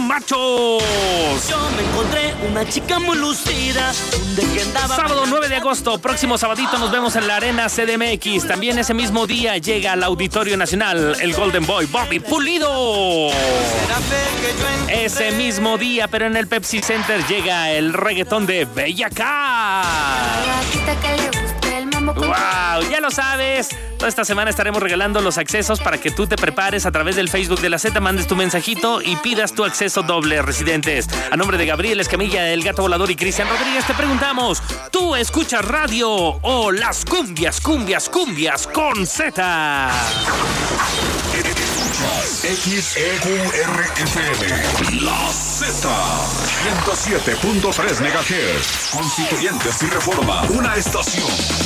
machos. Yo me encontré una chica muy lucida, que andaba Sábado 9 de agosto, próximo sabadito nos vemos en la Arena CDMX. También ese mismo día llega al Auditorio Nacional el Golden Boy Bobby Pulido. Ese mismo día, pero en el Pepsi Center, llega el reggaetón de Bella Cat. ¡Wow! Ya lo sabes. Toda esta semana estaremos regalando los accesos para que tú te prepares a través del Facebook de la Z, mandes tu mensajito y pidas tu acceso doble, residentes. A nombre de Gabriel Escamilla, el Gato Volador y Cristian Rodríguez, te preguntamos: ¿tú escuchas radio o las cumbias con Z? XEQRFM, la Z, 107.3 MHz, Constituyentes y Reforma, una estación